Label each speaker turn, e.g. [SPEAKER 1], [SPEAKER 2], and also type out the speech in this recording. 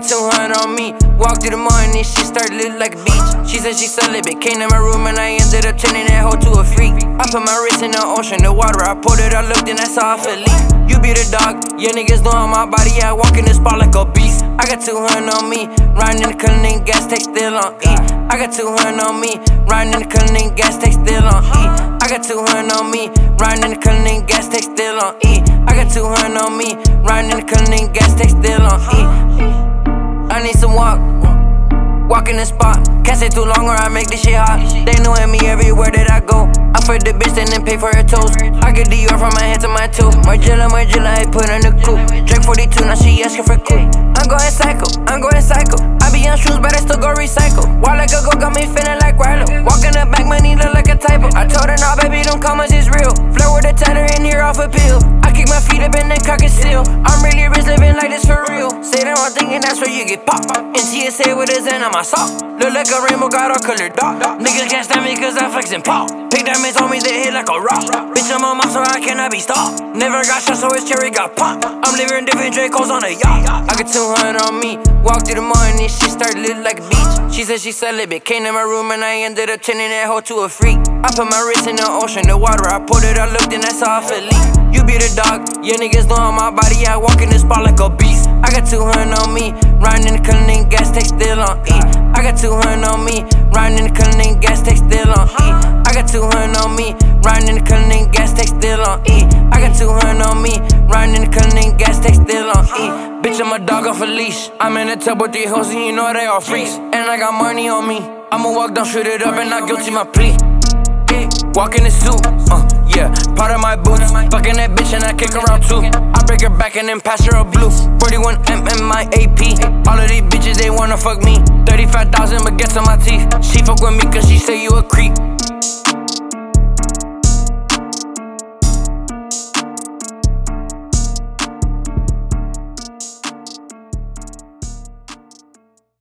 [SPEAKER 1] got 200 on me. Walk through the morning, she started looking like a beach. She said she celibate, came to my room and I ended up turning that hoe to a freak. I put my wrist in the ocean, the water, I poured it, I looked and I saw I fell leak. You be the dog, yeah niggas know on my body, I walk in the spot like a beast. I got 200 on me, riding in the cunning, gas tank still on E. I got 200 on me, riding in the cunning, gas tank still on E. I got 200 on me, riding in the cunning, gas tank still on E. I got 200 on me, riding in the cunning, gas tank still on E. I need some walk in the spot. Can't stay too long or I make this shit hot. They knowin' me everywhere that I go. I fuck the bitch and then pay for her toes. I get Dior from my head to my toe. Margiela, I put her in the coupe. Drake 42, now she asking for coupe. I'm going psycho. I be on shoes, but I still go recycle. Walk like a go, got me feeling like Rilo. Walk in the back, money look like a typo. I told her, nah, baby, them commas is real. Flirt with a tether in here off a pill. I kick my feet up and then cock and seal. I'm really rich, living like this for real. Say the wrong thing and that's where you get popped. And TSA with his hand on my sock. Look like a rainbow, got all colored dot. Niggas can't stand me cause I flex and pop. Big diamonds on me, they hit like a rock. Bitch, I'm on my so I cannot be stopped. Never got shot, so his cherry got popped. I'm living different Dracos on a yacht. I got 200 on me. Walk through the morning, she started looking like a beach. She said she celibate, came to my room and I ended up turning that hoe to a freak. I put my wrist in the ocean, the water, I poured it, I looked and I saw I fell leak. You be the dog, yeah niggas know on my body, I walk in the spot like a beast. I got 200 on me, riding in the cunning, gas tank still on E. I got 200 on me, riding in the cunning, gas tank still on E. I got 200 on me, riding in the cunning, gas tank still on E. I got 200 on me, riding in the cunning, gas tank still on E. Bitch, I'm a dog off a leash. I'm in the tub with 3 hoes and you know they all freaks. And I got money on me. I'ma walk down, shoot it up and not guilty my plea. Walk in the suit, yeah, part of my boots. Fucking that bitch and I kick her out too. I break her back and then pass her a blue. 41M in my AP. All of these bitches, they wanna fuck me. 35,000 but gets on my teeth. She fuck with me cause she say you a creep.